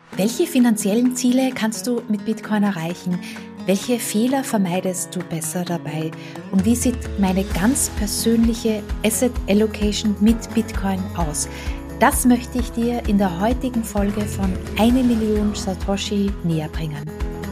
Welche finanziellen Ziele kannst du mit Bitcoin erreichen? Welche Fehler vermeidest du besser dabei? Und wie sieht meine ganz persönliche Asset Allocation mit Bitcoin aus? Das möchte ich dir in der heutigen Folge von 1 Million Satoshi näher bringen.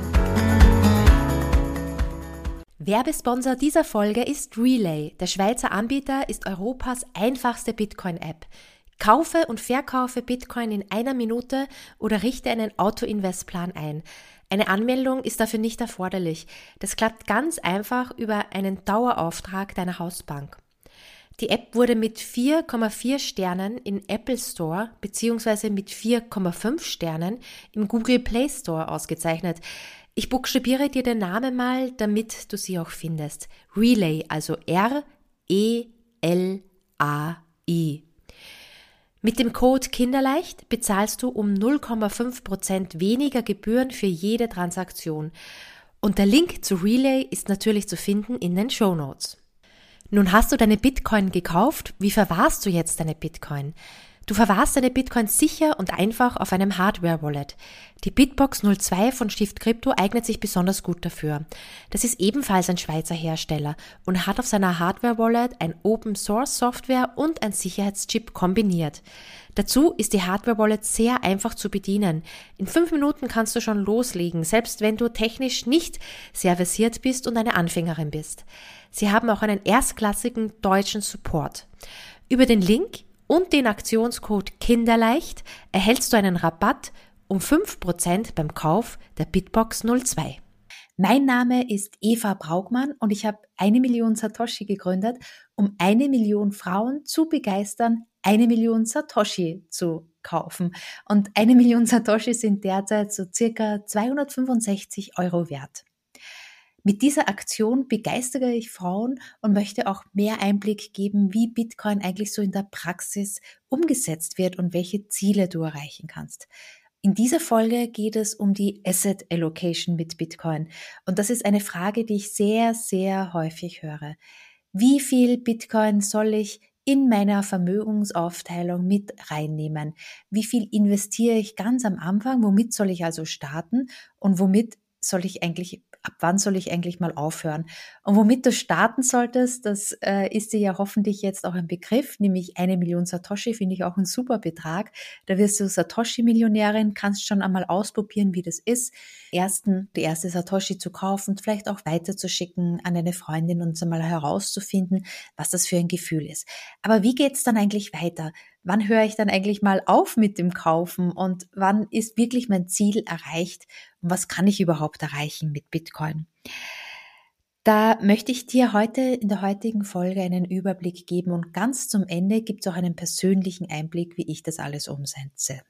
Werbesponsor dieser Folge ist Relay. Der Schweizer Anbieter ist Europas einfachste Bitcoin-App. Kaufe und verkaufe Bitcoin in 1 Minute oder richte einen Auto-Invest-Plan ein. Eine Anmeldung ist dafür nicht erforderlich. Das klappt ganz einfach über einen Dauerauftrag deiner Hausbank. Die App wurde mit 4,4 Sternen im Apple Store bzw. mit 4,5 Sternen im Google Play Store ausgezeichnet. Ich buchstabiere dir den Namen mal, damit du sie auch findest. Relay, also R-E-L-A-I. Mit dem Code Kinderleicht bezahlst du um 0,5% weniger Gebühren für jede Transaktion. Und der Link zu Relay ist natürlich zu finden in den Shownotes. Nun hast du deine Bitcoin gekauft. Wie verwahrst du jetzt deine Bitcoin? Du verwahrst deine Bitcoin sicher und einfach auf einem Hardware-Wallet. Die Bitbox 02 von Stift Crypto eignet sich besonders gut dafür. Das ist ebenfalls ein Schweizer Hersteller und hat auf seiner Hardware-Wallet ein Open-Source-Software und ein Sicherheitschip kombiniert. Dazu ist die Hardware-Wallet sehr einfach zu bedienen. In 5 Minuten kannst du schon loslegen, selbst wenn du technisch nicht sehr versiert bist und eine Anfängerin bist. Sie haben auch einen erstklassigen deutschen Support. Über den Link und den Aktionscode Kinderleicht erhältst du einen Rabatt um 5% beim Kauf der Bitbox 02. Mein Name ist Eva Braugmann und ich habe 1 Million Satoshi gegründet, um 1 Million Frauen zu begeistern, 1 Million Satoshi zu kaufen. Und 1 Million Satoshi sind derzeit so circa 265 € wert. Mit dieser Aktion begeistere ich Frauen und möchte auch mehr Einblick geben, wie Bitcoin eigentlich so in der Praxis umgesetzt wird und welche Ziele du erreichen kannst. In dieser Folge geht es um die Asset Allocation mit Bitcoin. Und das ist eine Frage, die ich sehr, sehr häufig höre. Wie viel Bitcoin soll ich in meiner Vermögensaufteilung mit reinnehmen? Wie viel investiere ich ganz am Anfang? Womit soll ich also starten? Und ab wann soll ich eigentlich mal aufhören? Und womit du starten solltest, das ist dir ja hoffentlich jetzt auch ein Begriff, nämlich 1 Million Satoshi, finde ich auch ein super Betrag. Da wirst du Satoshi-Millionärin, kannst schon einmal ausprobieren, wie das ist, die erste Satoshi zu kaufen, vielleicht auch weiterzuschicken an eine Freundin und einmal herauszufinden, was das für ein Gefühl ist. Aber wie geht's dann eigentlich weiter? Wann höre ich dann eigentlich mal auf mit dem Kaufen und wann ist wirklich mein Ziel erreicht und was kann ich überhaupt erreichen mit Bitcoin? Da möchte ich dir heute in der heutigen Folge einen Überblick geben und ganz zum Ende gibt es auch einen persönlichen Einblick, wie ich das alles umsetze.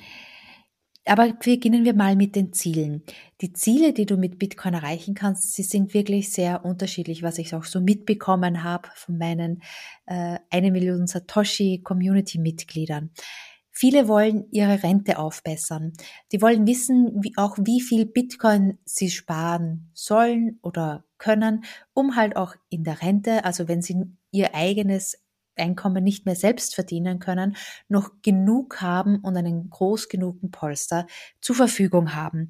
Aber beginnen wir mal mit den Zielen. Die Ziele, die du mit Bitcoin erreichen kannst, sie sind wirklich sehr unterschiedlich, was ich auch so mitbekommen habe von meinen 1 Million Satoshi Community-Mitgliedern. Viele wollen ihre Rente aufbessern. Die wollen wissen, wie viel Bitcoin sie sparen sollen oder können, um halt auch in der Rente, also wenn sie ihr eigenes Einkommen nicht mehr selbst verdienen können, noch genug haben und einen groß genugen Polster zur Verfügung haben.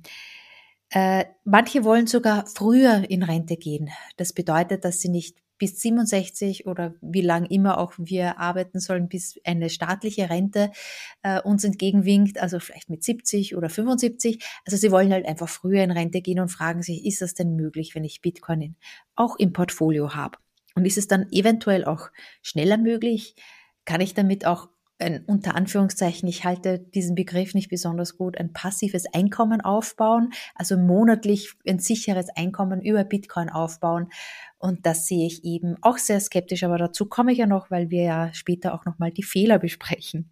Manche wollen sogar früher in Rente gehen. Das bedeutet, dass sie nicht bis 67 oder wie lang immer auch wir arbeiten sollen, bis eine staatliche Rente uns entgegenwinkt, also vielleicht mit 70 oder 75. Also sie wollen halt einfach früher in Rente gehen und fragen sich, ist das denn möglich, wenn ich Bitcoin auch im Portfolio habe? Und ist es dann eventuell auch schneller möglich? Kann ich damit auch unter Anführungszeichen, ich halte diesen Begriff nicht besonders gut, ein passives Einkommen aufbauen, also monatlich ein sicheres Einkommen über Bitcoin aufbauen? Und das sehe ich eben auch sehr skeptisch, aber dazu komme ich ja noch, weil wir ja später auch nochmal die Fehler besprechen.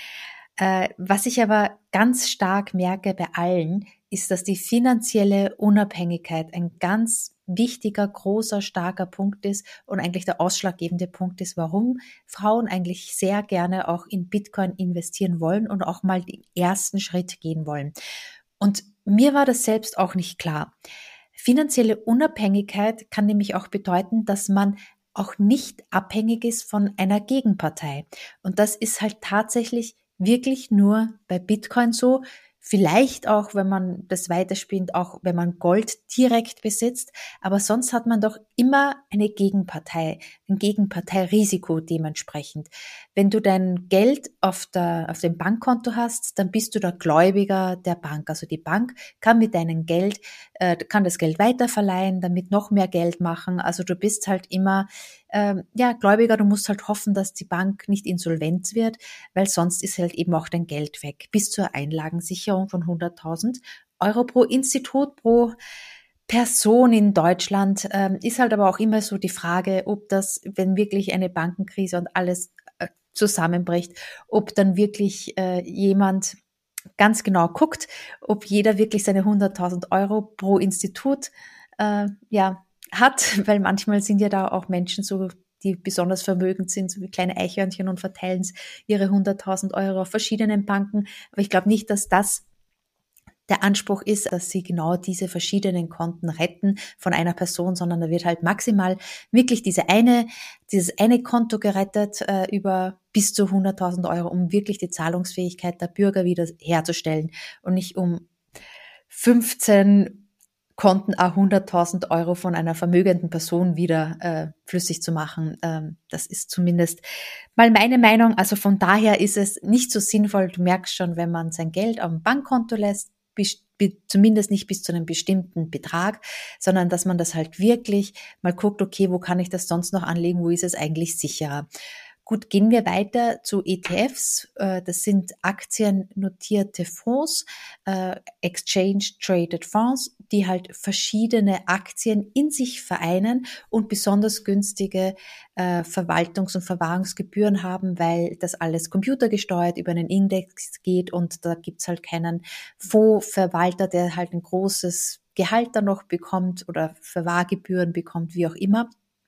Was ich aber ganz stark merke bei allen, ist, dass die finanzielle Unabhängigkeit ein ganz wichtiger, großer, starker Punkt ist und eigentlich der ausschlaggebende Punkt ist, warum Frauen eigentlich sehr gerne auch in Bitcoin investieren wollen und auch mal den ersten Schritt gehen wollen. Und mir war das selbst auch nicht klar. Finanzielle Unabhängigkeit kann nämlich auch bedeuten, dass man auch nicht abhängig ist von einer Gegenpartei. Und das ist halt tatsächlich wirklich nur bei Bitcoin so. Vielleicht auch, wenn man das weiterspinnt, auch wenn man Gold direkt besitzt. Aber sonst hat man doch immer eine Gegenpartei, ein Gegenparteirisiko dementsprechend. Wenn du dein Geld auf dem Bankkonto hast, dann bist du der Gläubiger der Bank. Also die Bank kann mit deinem Geld, kann das Geld weiterverleihen, damit noch mehr Geld machen. Also du bist halt immer Gläubiger, du musst halt hoffen, dass die Bank nicht insolvent wird, weil sonst ist halt eben auch dein Geld weg. Bis zur Einlagensicherung von 100.000 Euro pro Institut, pro Person in Deutschland. Ist halt aber auch immer so die Frage, ob das, wenn wirklich eine Bankenkrise und alles zusammenbricht, ob dann wirklich jemand ganz genau guckt, ob jeder wirklich seine 100.000 Euro pro Institut hat, weil manchmal sind ja da auch Menschen so, die besonders vermögend sind, so wie kleine Eichhörnchen und verteilen ihre 100.000 Euro auf verschiedenen Banken. Aber ich glaube nicht, dass das der Anspruch ist, dass sie genau diese verschiedenen Konten retten von einer Person, sondern da wird halt maximal wirklich dieses eine Konto gerettet über bis zu 100.000 Euro, um wirklich die Zahlungsfähigkeit der Bürger wieder herzustellen und nicht um 15 Konten 100.000 Euro von einer vermögenden Person wieder flüssig zu machen. Das ist zumindest mal meine Meinung. Also von daher ist es nicht so sinnvoll. Du merkst schon, wenn man sein Geld auf dem Bankkonto lässt, zumindest nicht bis zu einem bestimmten Betrag, sondern dass man das halt wirklich mal guckt, okay, wo kann ich das sonst noch anlegen, wo ist es eigentlich sicherer? Gut, gehen wir weiter zu ETFs. Das sind aktiennotierte Fonds, Exchange Traded Fonds, die halt verschiedene Aktien in sich vereinen und besonders günstige Verwaltungs- und Verwahrungsgebühren haben, weil das alles computergesteuert über einen Index geht und da gibt's halt keinen Fondsverwalter, der halt ein großes Gehalt dann noch bekommt oder Verwahrgebühren bekommt, wie auch immer,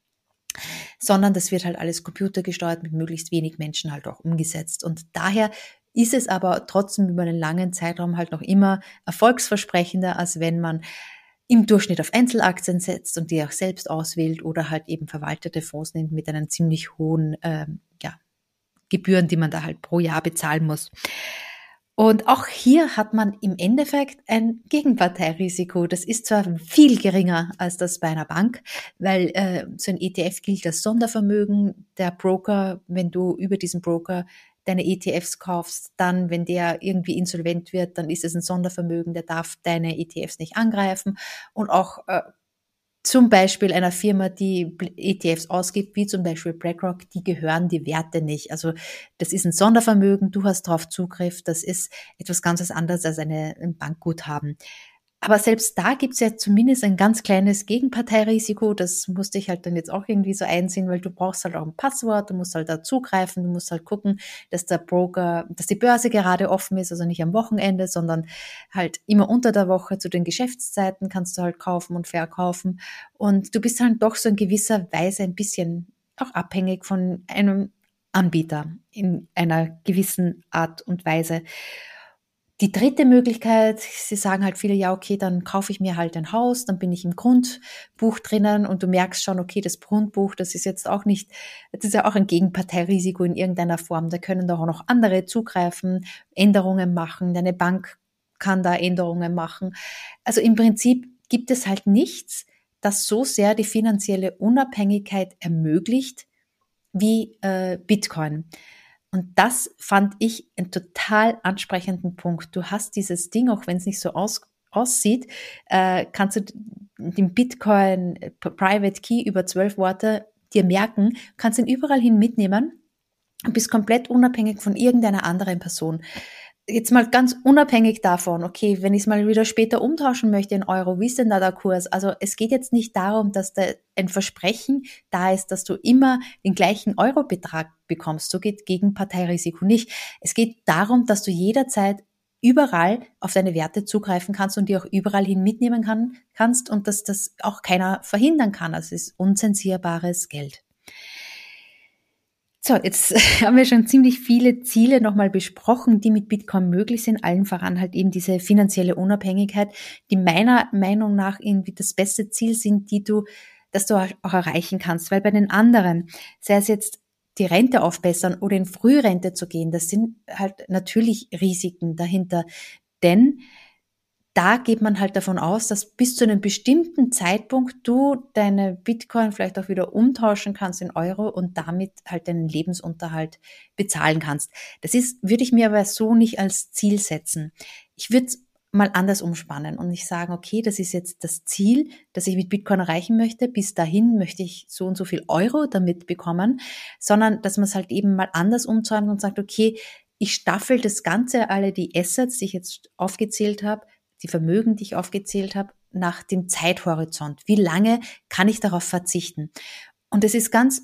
sondern das wird halt alles computergesteuert mit möglichst wenig Menschen halt auch umgesetzt. Und daher ist es aber trotzdem über einen langen Zeitraum halt noch immer erfolgsversprechender, als wenn man im Durchschnitt auf Einzelaktien setzt und die auch selbst auswählt oder halt eben verwaltete Fonds nimmt mit einem ziemlich hohen Gebühren, die man da halt pro Jahr bezahlen muss. Und auch hier hat man im Endeffekt ein Gegenparteirisiko. Das ist zwar viel geringer als das bei einer Bank, weil so ein ETF gilt als Sondervermögen. Der Broker, wenn du über diesen Broker deine ETFs kaufst, dann, wenn der irgendwie insolvent wird, dann ist es ein Sondervermögen, der darf deine ETFs nicht angreifen. Und auch zum Beispiel einer Firma, die ETFs ausgibt, wie zum Beispiel BlackRock, die gehören die Werte nicht. Also das ist ein Sondervermögen, du hast darauf Zugriff, das ist etwas ganz anderes als ein Bankguthaben. Aber selbst da gibt's ja zumindest ein ganz kleines Gegenparteirisiko. Das musste ich halt dann jetzt auch irgendwie so einsehen, weil du brauchst halt auch ein Passwort, du musst halt da zugreifen, du musst halt gucken, dass der Broker, dass die Börse gerade offen ist, also nicht am Wochenende, sondern halt immer unter der Woche zu den Geschäftszeiten kannst du halt kaufen und verkaufen. Und du bist halt doch so in gewisser Weise ein bisschen auch abhängig von einem Anbieter in einer gewissen Art und Weise. Die dritte Möglichkeit, sie sagen halt viele, ja, okay, dann kaufe ich mir halt ein Haus, dann bin ich im Grundbuch drinnen und du merkst schon, okay, das Grundbuch, das ist jetzt auch nicht, das ist ja auch ein Gegenparteirisiko in irgendeiner Form. Da können doch auch noch andere zugreifen, Änderungen machen, deine Bank kann da Änderungen machen. Also im Prinzip gibt es halt nichts, das so sehr die finanzielle Unabhängigkeit ermöglicht wie Bitcoin. Und das fand ich einen total ansprechenden Punkt. Du hast dieses Ding, auch wenn es nicht so aussieht, kannst du den Bitcoin Private Key über 12 Worte dir merken, kannst ihn überall hin mitnehmen und bist komplett unabhängig von irgendeiner anderen Person. Jetzt mal ganz unabhängig davon, okay, wenn ich es mal wieder später umtauschen möchte in Euro, wie ist denn da der Kurs? Also es geht jetzt nicht darum, dass da ein Versprechen da ist, dass du immer den gleichen Eurobetrag bekommst. So geht Gegenparteirisiko nicht. Es geht darum, dass du jederzeit überall auf deine Werte zugreifen kannst und die auch überall hin mitnehmen kannst und dass das auch keiner verhindern kann. Also es ist unzensierbares Geld. So, jetzt haben wir schon ziemlich viele Ziele nochmal besprochen, die mit Bitcoin möglich sind, allen voran halt eben diese finanzielle Unabhängigkeit, die meiner Meinung nach irgendwie das beste Ziel sind, das du auch erreichen kannst, weil bei den anderen, sei es jetzt die Rente aufbessern oder in Frührente zu gehen, das sind halt natürlich Risiken dahinter. Denn da geht man halt davon aus, dass bis zu einem bestimmten Zeitpunkt du deine Bitcoin vielleicht auch wieder umtauschen kannst in Euro und damit halt deinen Lebensunterhalt bezahlen kannst. Würde ich mir aber so nicht als Ziel setzen. Ich würde es mal anders umspannen und nicht sagen, okay, das ist jetzt das Ziel, das ich mit Bitcoin erreichen möchte. Bis dahin möchte ich so und so viel Euro damit bekommen, sondern dass man es halt eben mal anders umzäumt und sagt, okay, ich staffel das Ganze, alle die Assets, die ich jetzt aufgezählt habe, die Vermögen, die ich aufgezählt habe, nach dem Zeithorizont. Wie lange kann ich darauf verzichten? Und es ist ganz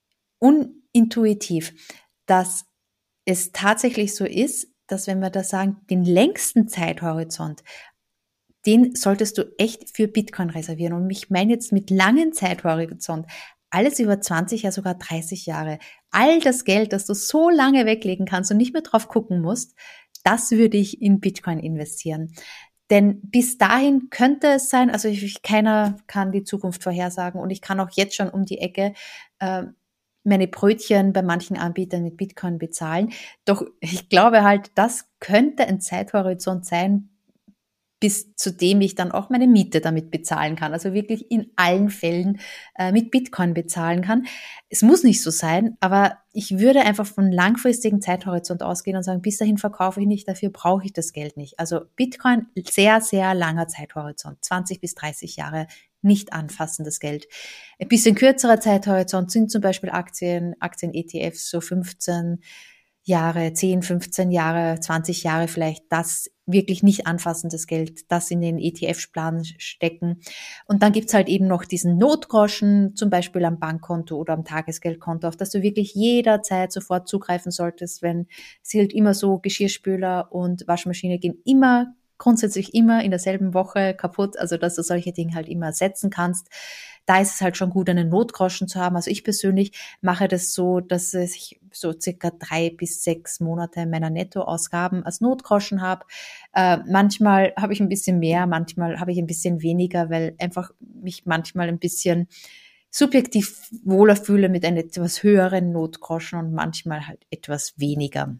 unintuitiv, dass es tatsächlich so ist, dass wenn wir da sagen, den längsten Zeithorizont, den solltest du echt für Bitcoin reservieren. Und ich meine jetzt mit langen Zeithorizont, alles über 20, ja sogar 30 Jahre. All das Geld, das du so lange weglegen kannst und nicht mehr drauf gucken musst, das würde ich in Bitcoin investieren. Denn bis dahin könnte es sein, also keiner kann die Zukunft vorhersagen und ich kann auch jetzt schon um die Ecke meine Brötchen bei manchen Anbietern mit Bitcoin bezahlen. Doch ich glaube halt, das könnte ein Zeithorizont sein, bis zu dem ich dann auch meine Miete damit bezahlen kann. Also wirklich in allen Fällen mit Bitcoin bezahlen kann. Es muss nicht so sein, aber ich würde einfach von langfristigen Zeithorizont ausgehen und sagen, bis dahin verkaufe ich nicht, dafür brauche ich das Geld nicht. Also Bitcoin, sehr, sehr langer Zeithorizont, 20 bis 30 Jahre, nicht anfassen das Geld. Ein bisschen kürzerer Zeithorizont sind zum Beispiel Aktien-ETFs, so 15 Jahre, 10, 15 Jahre, 20 Jahre vielleicht, das wirklich nicht anfassendes Geld, das in den ETF-Plan stecken. Und dann gibt's halt eben noch diesen Notgroschen, zum Beispiel am Bankkonto oder am Tagesgeldkonto, auf das du wirklich jederzeit sofort zugreifen solltest, wenn es gilt immer so, Geschirrspüler und Waschmaschine gehen grundsätzlich immer in derselben Woche kaputt, also dass du solche Dinge halt immer ersetzen kannst. Da ist es halt schon gut, einen Notgroschen zu haben. Also ich persönlich mache das so, dass ich so circa 3 bis 6 Monate meiner Nettoausgaben als Notgroschen habe. Manchmal habe ich ein bisschen mehr, manchmal habe ich ein bisschen weniger, weil einfach mich manchmal ein bisschen subjektiv wohler fühle mit einem etwas höheren Notgroschen und manchmal halt etwas weniger.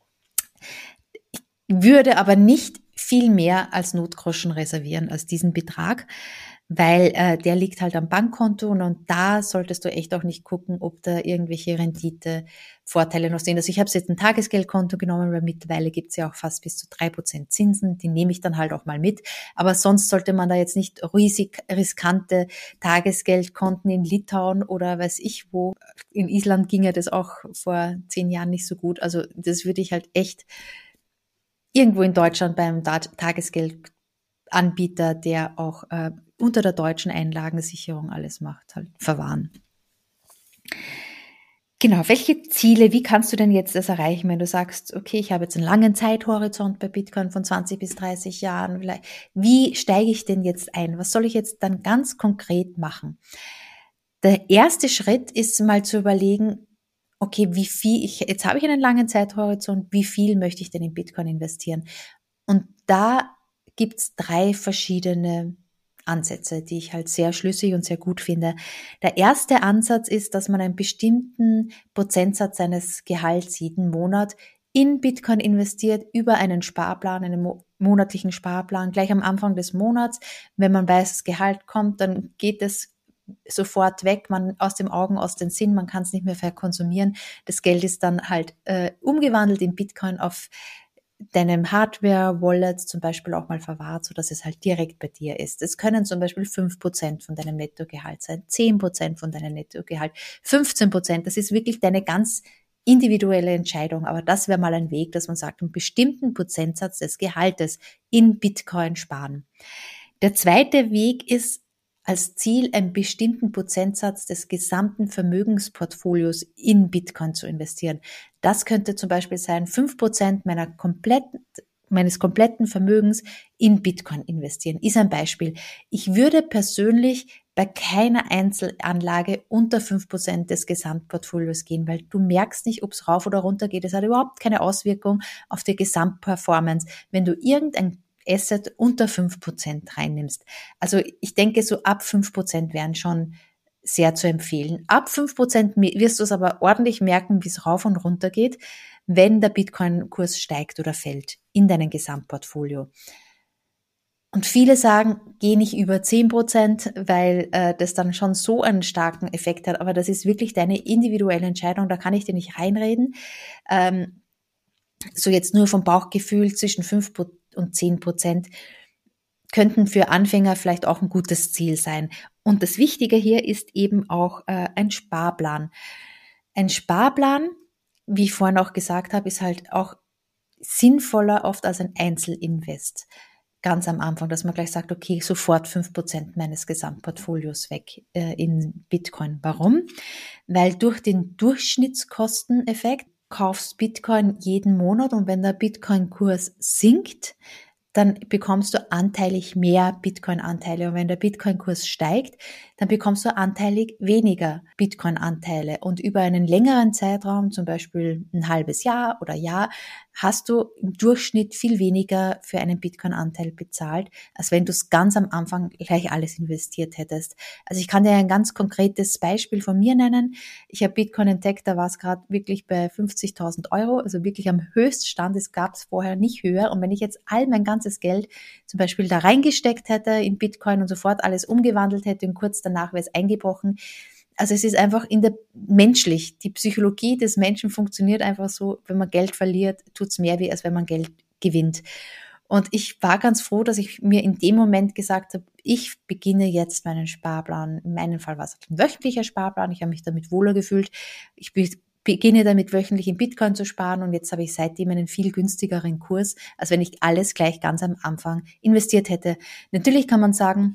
Ich würde aber nicht viel mehr als Notgroschen reservieren als diesen Betrag, weil der liegt halt am Bankkonto und da solltest du echt auch nicht gucken, ob da irgendwelche Renditevorteile noch sind. Also ich habe jetzt ein Tagesgeldkonto genommen, weil mittlerweile gibt's ja auch fast bis zu 3% Zinsen, die nehme ich dann halt auch mal mit. Aber sonst sollte man da jetzt nicht riskante Tagesgeldkonten in Litauen oder weiß ich wo. In Island ginge das auch vor 10 Jahren nicht so gut. Also das würde ich halt echt irgendwo in Deutschland beim Tagesgeldanbieter, der auch unter der deutschen Einlagensicherung alles macht, halt verwahren. Genau, welche Ziele, wie kannst du denn jetzt das erreichen, wenn du sagst, okay, ich habe jetzt einen langen Zeithorizont bei Bitcoin von 20 bis 30 Jahren, wie steige ich denn jetzt ein? Was soll ich jetzt dann ganz konkret machen? Der erste Schritt ist mal zu überlegen, okay, jetzt habe ich einen langen Zeithorizont, wie viel möchte ich denn in Bitcoin investieren? Und da gibt's 3 verschiedene Ansätze, die ich halt sehr schlüssig und sehr gut finde. Der erste Ansatz ist, dass man einen bestimmten Prozentsatz seines Gehalts jeden Monat in Bitcoin investiert über einen Sparplan, einen monatlichen Sparplan, gleich am Anfang des Monats. Wenn man weiß, das Gehalt kommt, dann geht es sofort weg, man aus dem Augen, aus den Sinn, man kann es nicht mehr verkonsumieren. Das Geld ist dann halt umgewandelt in Bitcoin auf deinem Hardware-Wallet zum Beispiel auch mal verwahrt, so dass es halt direkt bei dir ist. Es können zum Beispiel 5% von deinem Nettogehalt sein, 10% von deinem Nettogehalt, 15%. Das ist wirklich deine ganz individuelle Entscheidung. Aber das wäre mal ein Weg, dass man sagt, einen bestimmten Prozentsatz des Gehaltes in Bitcoin sparen. Der zweite Weg ist, als Ziel einen bestimmten Prozentsatz des gesamten Vermögensportfolios in Bitcoin zu investieren. Das könnte zum Beispiel sein, 5% meines kompletten Vermögens in Bitcoin investieren. Ist ein Beispiel. Ich würde persönlich bei keiner Einzelanlage unter 5% des Gesamtportfolios gehen, weil du merkst nicht, ob es rauf oder runter geht. Es hat überhaupt keine Auswirkung auf die Gesamtperformance. Wenn du irgendein Asset unter 5% reinnimmst. Also ich denke, so ab 5% wären schon sehr zu empfehlen. Ab 5% wirst du es aber ordentlich merken, wie es rauf und runter geht. wenn der Bitcoin-Kurs steigt oder fällt in deinem Gesamtportfolio. Und viele sagen, geh nicht über 10%, weil das dann schon so einen starken Effekt hat. Aber das ist wirklich deine individuelle Entscheidung, da kann ich dir nicht reinreden. So jetzt nur vom Bauchgefühl zwischen 5 und 10% könnten für Anfänger vielleicht auch ein gutes Ziel sein. Und das Wichtige hier ist eben auch ein Sparplan. Ein Sparplan, wie ich vorhin auch gesagt habe, ist halt auch sinnvoller oft als ein Einzelinvest. Ganz am Anfang, dass man gleich sagt, okay, sofort 5% meines Gesamtportfolios weg in Bitcoin. Warum? Weil durch den Durchschnittskosteneffekt kaufst Bitcoin jeden Monat und wenn der Bitcoin-Kurs sinkt, dann bekommst du anteilig mehr Bitcoin-Anteile. Und wenn der Bitcoin-Kurs steigt, dann bekommst du anteilig weniger Bitcoin-Anteile. Und über einen längeren Zeitraum, zum Beispiel ein halbes Jahr oder Jahr, hast du im Durchschnitt viel weniger für einen Bitcoin-Anteil bezahlt, als wenn du es ganz am Anfang gleich alles investiert hättest. Also ich kann dir ein ganz konkretes Beispiel von mir nennen. Ich habe Bitcoin entdeckt, da war es gerade wirklich bei 50.000 Euro, also wirklich am Höchststand. Es gab es vorher nicht höher. Und wenn ich jetzt all mein ganzes Geld zum Beispiel da reingesteckt hätte in Bitcoin und sofort alles umgewandelt hätte und kurz danach wäre es eingebrochen. Also es ist einfach menschlich. Die Psychologie des Menschen funktioniert einfach so, wenn man Geld verliert, tut es mehr weh, als wenn man Geld gewinnt. Und ich war ganz froh, dass ich mir in dem Moment gesagt habe, ich beginne jetzt meinen Sparplan. In meinem Fall war es ein wöchentlicher Sparplan. Ich habe mich damit wohler gefühlt. Ich beginne damit wöchentlich in Bitcoin zu sparen und jetzt habe ich seitdem einen viel günstigeren Kurs, als wenn ich alles gleich ganz am Anfang investiert hätte. Natürlich kann man sagen,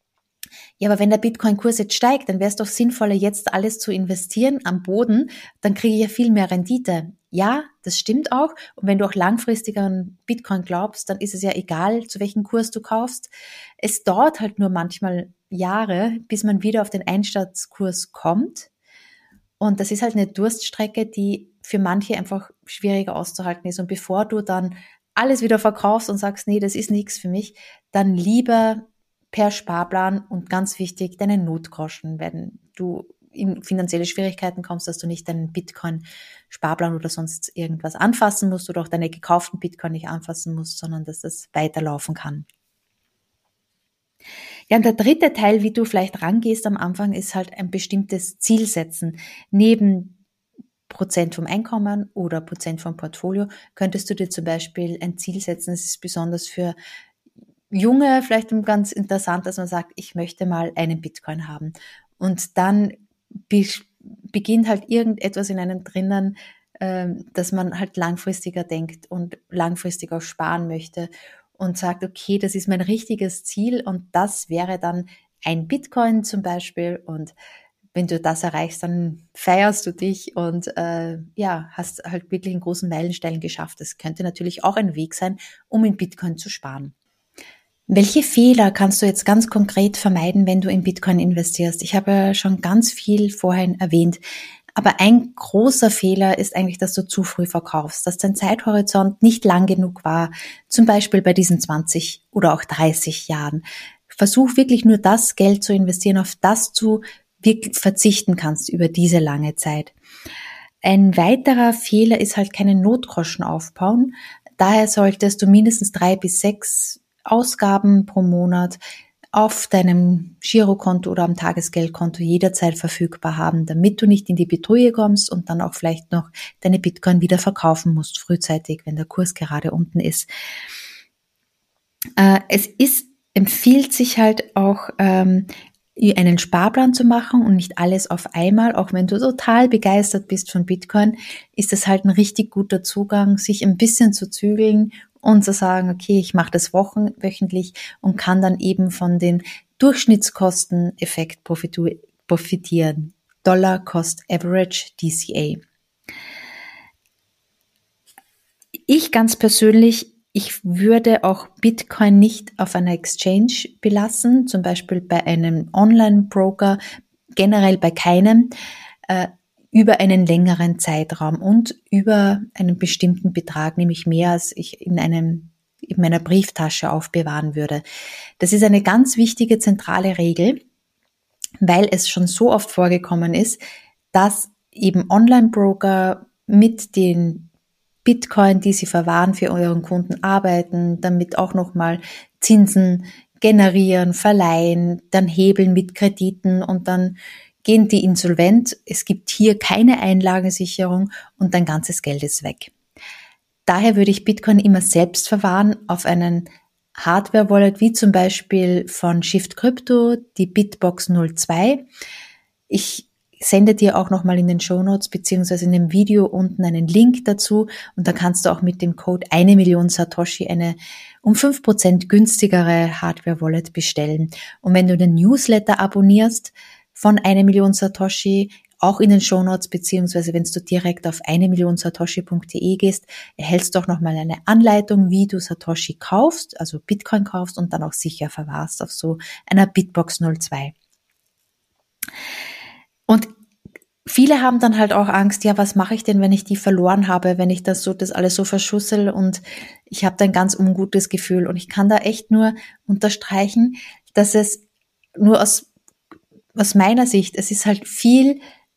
ja, aber wenn der Bitcoin-Kurs jetzt steigt, dann wäre es doch sinnvoller, jetzt alles zu investieren am Boden, dann kriege ich ja viel mehr Rendite. Ja, das stimmt auch. Und wenn du auch langfristig an Bitcoin glaubst, dann ist es ja egal, zu welchem Kurs du kaufst. Es dauert halt nur manchmal Jahre, bis man wieder auf den Einstiegskurs kommt. Und das ist halt eine Durststrecke, die für manche einfach schwieriger auszuhalten ist. Und bevor du dann alles wieder verkaufst und sagst, nee, das ist nichts für mich, dann lieber per Sparplan und ganz wichtig, deine Notgroschen, wenn du in finanzielle Schwierigkeiten kommst, dass du nicht deinen Bitcoin-Sparplan oder sonst irgendwas anfassen musst oder auch deine gekauften Bitcoin nicht anfassen musst, sondern dass das weiterlaufen kann. Ja, und der dritte Teil, wie du vielleicht rangehst am Anfang, ist halt ein bestimmtes Ziel setzen. Neben Prozent vom Einkommen oder Prozent vom Portfolio könntest du dir zum Beispiel ein Ziel setzen. Es ist besonders für Junge vielleicht ganz interessant, dass man sagt, ich möchte mal einen Bitcoin haben. Und dann beginnt halt irgendetwas in einem drinnen, dass man halt langfristiger denkt und langfristig auch sparen möchte und sagt, okay, das ist mein richtiges Ziel und das wäre dann ein Bitcoin zum Beispiel. Und wenn du das erreichst, dann feierst du dich und hast halt wirklich einen großen Meilenstein geschafft. Das könnte natürlich auch ein Weg sein, um in Bitcoin zu sparen. Welche Fehler kannst du jetzt ganz konkret vermeiden, wenn du in Bitcoin investierst? Ich habe ja schon ganz viel vorhin erwähnt. Aber ein großer Fehler ist eigentlich, dass du zu früh verkaufst, dass dein Zeithorizont nicht lang genug war, zum Beispiel bei diesen 20 oder auch 30 Jahren. Versuch wirklich nur das Geld zu investieren, auf das du wirklich verzichten kannst über diese lange Zeit. Ein weiterer Fehler ist halt keine Notgroschen aufbauen. Daher solltest du mindestens 3 bis 6 Ausgaben pro Monat auf deinem Girokonto oder am Tagesgeldkonto jederzeit verfügbar haben, damit du nicht in die Bredouille kommst und dann auch vielleicht noch deine Bitcoin wieder verkaufen musst, frühzeitig, wenn der Kurs gerade unten ist. Empfiehlt sich halt auch, einen Sparplan zu machen und nicht alles auf einmal. Auch wenn du total begeistert bist von Bitcoin, ist das halt ein richtig guter Zugang, sich ein bisschen zu zügeln und zu sagen, okay, ich mache das wöchentlich und kann dann eben von den Durchschnittskosteneffekt profitieren. Dollar Cost Average, DCA. Ich ganz persönlich, ich würde auch Bitcoin nicht auf einer Exchange belassen, zum Beispiel bei einem Online-Broker, generell bei keinem, über einen längeren Zeitraum und über einen bestimmten Betrag, nämlich mehr als ich in meiner Brieftasche aufbewahren würde. Das ist eine ganz wichtige zentrale Regel, weil es schon so oft vorgekommen ist, dass eben Online-Broker mit den Bitcoin, die sie verwahren, für euren Kunden arbeiten, damit auch nochmal Zinsen generieren, verleihen, dann hebeln mit Krediten und dann gehen die insolvent. Es gibt hier keine Einlagensicherung und dein ganzes Geld ist weg. Daher würde ich Bitcoin immer selbst verwahren auf einen Hardware-Wallet, wie zum Beispiel von Shift Crypto, die Bitbox 02. Ich sende dir auch nochmal in den Shownotes beziehungsweise in dem Video unten einen Link dazu und da kannst du auch mit dem Code 1 Million Satoshi eine um 5% günstigere Hardware-Wallet bestellen. Und wenn du den Newsletter abonnierst von 1 Million Satoshi, auch in den Shownotes, beziehungsweise wenn du direkt auf 1millionsatoshi.de gehst, erhältst du auch nochmal eine Anleitung, wie du Satoshi kaufst, also Bitcoin kaufst und dann auch sicher verwahrst auf so einer Bitbox 02. Und viele haben dann halt auch Angst, ja, was mache ich denn, wenn ich die verloren habe, wenn ich das alles so verschussel und ich habe da ein ganz ungutes Gefühl. Und ich kann da echt nur unterstreichen, dass es nur aus meiner Sicht, es ist halt viel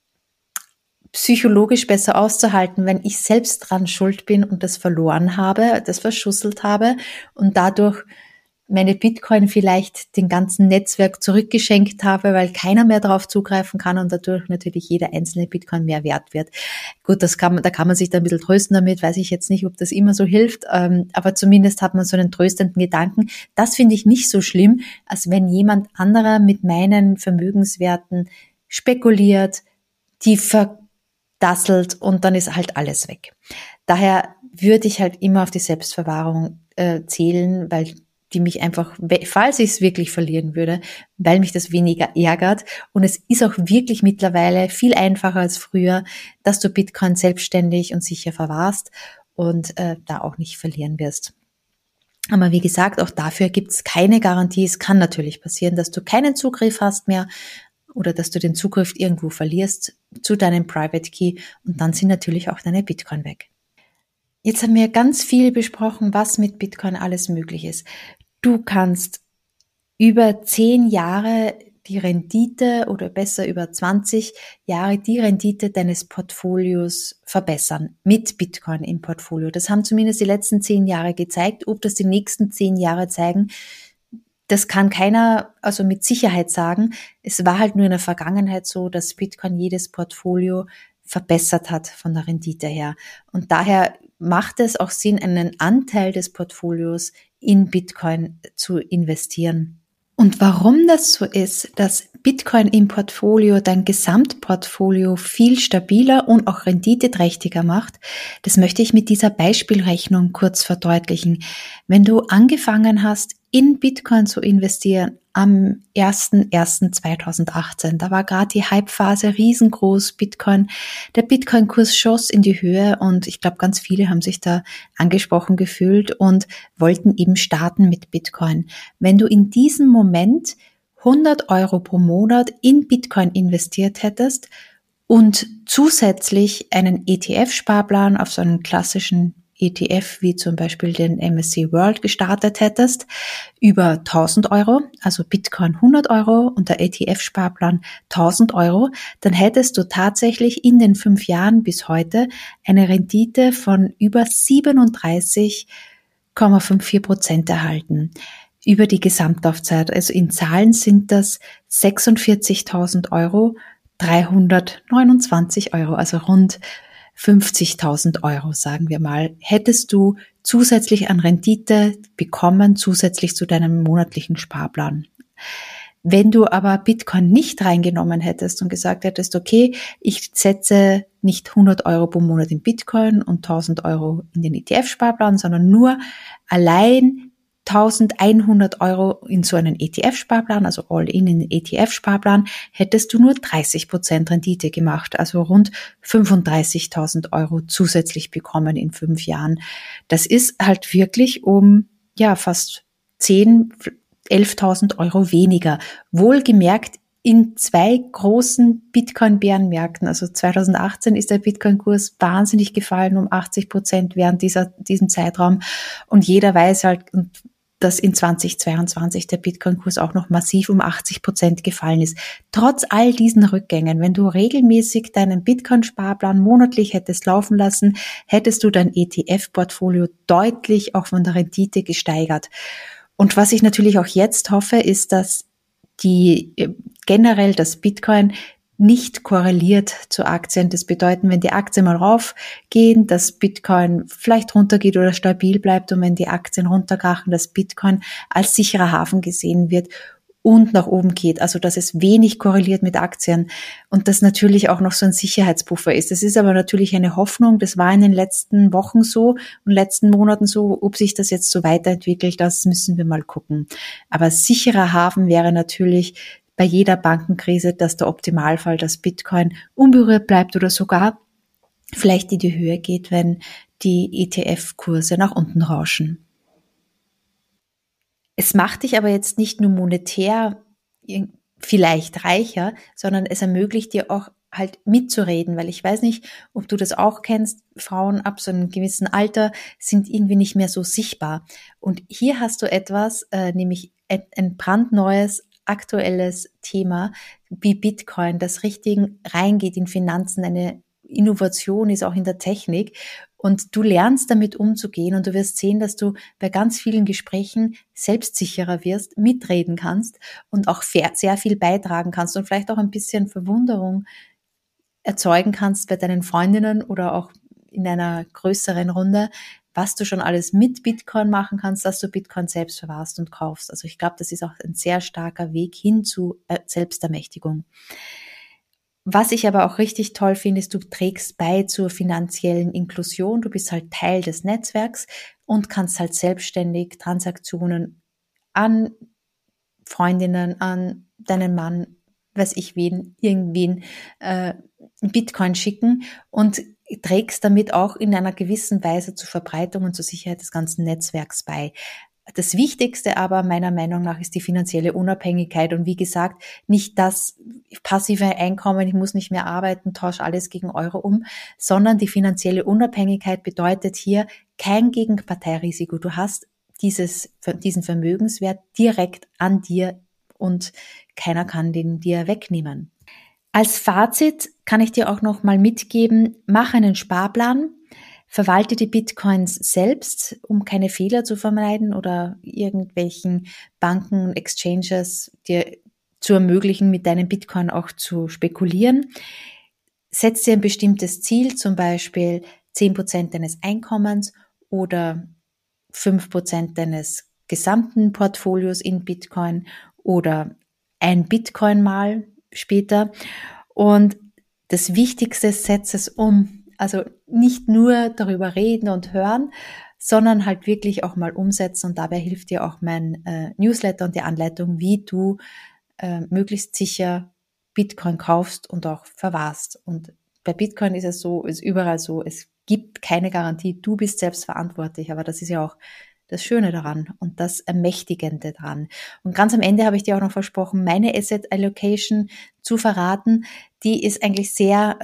psychologisch besser auszuhalten, wenn ich selbst dran schuld bin und das verloren habe, das verschusselt habe und dadurch meine Bitcoin vielleicht den ganzen Netzwerk zurückgeschenkt habe, weil keiner mehr darauf zugreifen kann und dadurch natürlich jeder einzelne Bitcoin mehr wert wird. Gut, da kann man sich da ein bisschen trösten damit, weiß ich jetzt nicht, ob das immer so hilft, aber zumindest hat man so einen tröstenden Gedanken. Das finde ich nicht so schlimm, als wenn jemand anderer mit meinen Vermögenswerten spekuliert, die verdasselt und dann ist halt alles weg. Daher würde ich halt immer auf die Selbstverwahrung zählen, weil die mich einfach, falls ich es wirklich verlieren würde, weil mich das weniger ärgert. Und es ist auch wirklich mittlerweile viel einfacher als früher, dass du Bitcoin selbstständig und sicher verwahrst und da auch nicht verlieren wirst. Aber wie gesagt, auch dafür gibt es keine Garantie. Es kann natürlich passieren, dass du keinen Zugriff hast mehr oder dass du den Zugriff irgendwo verlierst zu deinem Private Key und dann sind natürlich auch deine Bitcoin weg. Jetzt haben wir ganz viel besprochen, was mit Bitcoin alles möglich ist. Du kannst über 10 Jahre die Rendite oder besser über 20 Jahre die Rendite deines Portfolios verbessern mit Bitcoin im Portfolio. Das haben zumindest die letzten 10 Jahre gezeigt. Ob das die nächsten 10 Jahre zeigen, das kann keiner also mit Sicherheit sagen. Es war halt nur in der Vergangenheit so, dass Bitcoin jedes Portfolio verbessert hat von der Rendite her. Und daher macht es auch Sinn, einen Anteil des Portfolios in Bitcoin zu investieren. Und warum das so ist, dass Bitcoin im Portfolio dein Gesamtportfolio viel stabiler und auch renditeträchtiger macht, das möchte ich mit dieser Beispielrechnung kurz verdeutlichen. Wenn du angefangen hast, in Bitcoin zu investieren am 01.01.2018, da war gerade die Hypephase riesengroß, der Bitcoin-Kurs schoss in die Höhe und ich glaube, ganz viele haben sich da angesprochen gefühlt und wollten eben starten mit Bitcoin. Wenn du in diesem Moment 100 Euro pro Monat in Bitcoin investiert hättest und zusätzlich einen ETF-Sparplan auf so einen klassischen ETF wie zum Beispiel den MSCI World gestartet hättest, über 1000 Euro, also Bitcoin 100 Euro und der ETF-Sparplan 1000 Euro, dann hättest du tatsächlich in den 5 Jahren bis heute eine Rendite von über 37,54% erhalten. Über die Gesamtlaufzeit, also in Zahlen sind das 46.000 Euro, 329 Euro, also rund 50.000 Euro, sagen wir mal, hättest du zusätzlich an Rendite bekommen, zusätzlich zu deinem monatlichen Sparplan. Wenn du aber Bitcoin nicht reingenommen hättest und gesagt hättest, okay, ich setze nicht 100 Euro pro Monat in Bitcoin und 1000 Euro in den ETF-Sparplan, sondern nur allein 1100 Euro in so einen ETF-Sparplan, also All-in in den ETF-Sparplan, hättest du nur 30% Rendite gemacht, also rund 35.000 Euro zusätzlich bekommen in 5 Jahren. Das ist halt wirklich um, fast 11.000 Euro weniger. Wohlgemerkt in 2 großen Bitcoin-Bärenmärkten. Also 2018 ist der Bitcoin-Kurs wahnsinnig gefallen um 80% während diesem Zeitraum. Und jeder weiß halt, und dass in 2022 der Bitcoin-Kurs auch noch massiv um 80% gefallen ist. Trotz all diesen Rückgängen, wenn du regelmäßig deinen Bitcoin-Sparplan monatlich hättest laufen lassen, hättest du dein ETF-Portfolio deutlich auch von der Rendite gesteigert. Und was ich natürlich auch jetzt hoffe, ist, dass generell das Bitcoin nicht korreliert zu Aktien. Das bedeutet, wenn die Aktien mal raufgehen, dass Bitcoin vielleicht runtergeht oder stabil bleibt, und wenn die Aktien runterkrachen, dass Bitcoin als sicherer Hafen gesehen wird und nach oben geht. Also, dass es wenig korreliert mit Aktien und das natürlich auch noch so ein Sicherheitspuffer ist. Das ist aber natürlich eine Hoffnung. Das war in den letzten Wochen so und letzten Monaten so. Ob sich das jetzt so weiterentwickelt, das müssen wir mal gucken. Aber sicherer Hafen wäre natürlich bei jeder Bankenkrise, dass der Optimalfall, dass Bitcoin unberührt bleibt oder sogar vielleicht in die Höhe geht, wenn die ETF-Kurse nach unten rauschen. Es macht dich aber jetzt nicht nur monetär vielleicht reicher, sondern es ermöglicht dir auch halt mitzureden, weil ich weiß nicht, ob du das auch kennst, Frauen ab so einem gewissen Alter sind irgendwie nicht mehr so sichtbar. Und hier hast du etwas, nämlich ein brandneues, aktuelles Thema wie Bitcoin, das richtig reingeht in Finanzen, eine Innovation ist auch in der Technik und du lernst damit umzugehen und du wirst sehen, dass du bei ganz vielen Gesprächen selbstsicherer wirst, mitreden kannst und auch sehr viel beitragen kannst und vielleicht auch ein bisschen Verwunderung erzeugen kannst bei deinen Freundinnen oder auch in einer größeren Runde, was du schon alles mit Bitcoin machen kannst, dass du Bitcoin selbst verwahrst und kaufst. Also ich glaube, das ist auch ein sehr starker Weg hin zu Selbstermächtigung. Was ich aber auch richtig toll finde, ist, du trägst bei zur finanziellen Inklusion. Du bist halt Teil des Netzwerks und kannst halt selbstständig Transaktionen an Freundinnen, an deinen Mann, weiß ich wen, irgendwen Bitcoin schicken und trägst damit auch in einer gewissen Weise zur Verbreitung und zur Sicherheit des ganzen Netzwerks bei. Das Wichtigste aber meiner Meinung nach ist die finanzielle Unabhängigkeit und wie gesagt, nicht das passive Einkommen, ich muss nicht mehr arbeiten, tausche alles gegen Euro um, sondern die finanzielle Unabhängigkeit bedeutet hier kein Gegenparteirisiko. Du hast diesen Vermögenswert direkt an dir und keiner kann den dir wegnehmen. Als Fazit kann ich dir auch noch mal mitgeben, mach einen Sparplan, verwalte die Bitcoins selbst, um keine Fehler zu vermeiden oder irgendwelchen Banken, Exchanges dir zu ermöglichen, mit deinem Bitcoin auch zu spekulieren. Setz dir ein bestimmtes Ziel, zum Beispiel 10% deines Einkommens oder 5% deines gesamten Portfolios in Bitcoin oder ein Bitcoin mal später. Und das Wichtigste, setz es um. Also nicht nur darüber reden und hören, sondern halt wirklich auch mal umsetzen. Und dabei hilft dir auch mein Newsletter und die Anleitung, wie du möglichst sicher Bitcoin kaufst und auch verwahrst. Und bei Bitcoin ist es so, ist überall so, es gibt keine Garantie, du bist selbst verantwortlich, aber das ist ja auch das Schöne daran und das Ermächtigende daran. Und ganz am Ende habe ich dir auch noch versprochen, meine Asset Allocation zu verraten. Die ist eigentlich sehr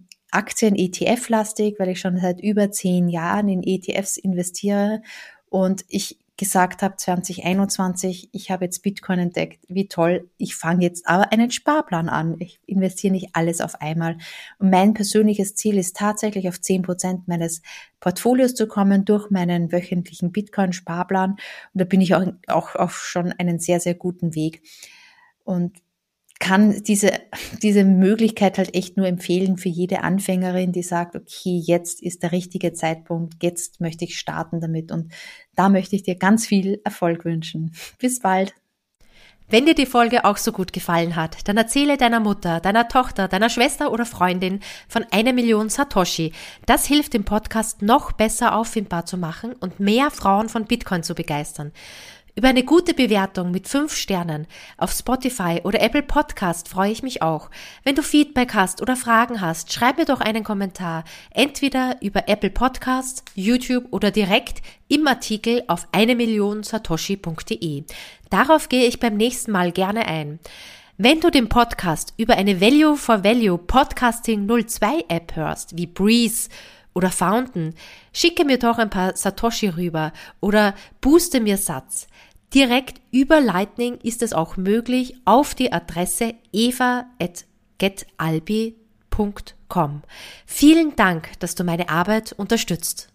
Aktien-ETF-lastig, weil ich schon seit über 10 Jahren in ETFs investiere und ich gesagt habe 2021, ich habe jetzt Bitcoin entdeckt, wie toll, ich fange jetzt aber einen Sparplan an. Ich investiere nicht alles auf einmal. Und mein persönliches Ziel ist tatsächlich auf 10% meines Portfolios zu kommen durch meinen wöchentlichen Bitcoin-Sparplan. Und da bin ich auch auf schon einen sehr, sehr guten Weg. Und kann diese Möglichkeit halt echt nur empfehlen für jede Anfängerin, die sagt, okay, jetzt ist der richtige Zeitpunkt, jetzt möchte ich starten damit und da möchte ich dir ganz viel Erfolg wünschen. Bis bald. Wenn dir die Folge auch so gut gefallen hat, dann erzähle deiner Mutter, deiner Tochter, deiner Schwester oder Freundin von 1 Million Satoshi. Das hilft dem Podcast noch besser auffindbar zu machen und mehr Frauen von Bitcoin zu begeistern. Über eine gute Bewertung mit 5 Sternen auf Spotify oder Apple Podcast freue ich mich auch. Wenn du Feedback hast oder Fragen hast, schreib mir doch einen Kommentar, entweder über Apple Podcasts, YouTube oder direkt im Artikel auf 1millionsatoshi.de. Darauf gehe ich beim nächsten Mal gerne ein. Wenn du den Podcast über eine Value for Value Podcasting 02 App hörst, wie Breeze oder Fountain, schicke mir doch ein paar Satoshi rüber oder booste mir Satz. direkt über Lightning ist es auch möglich auf die Adresse eva@getalbi.com. Vielen Dank, dass du meine Arbeit unterstützt.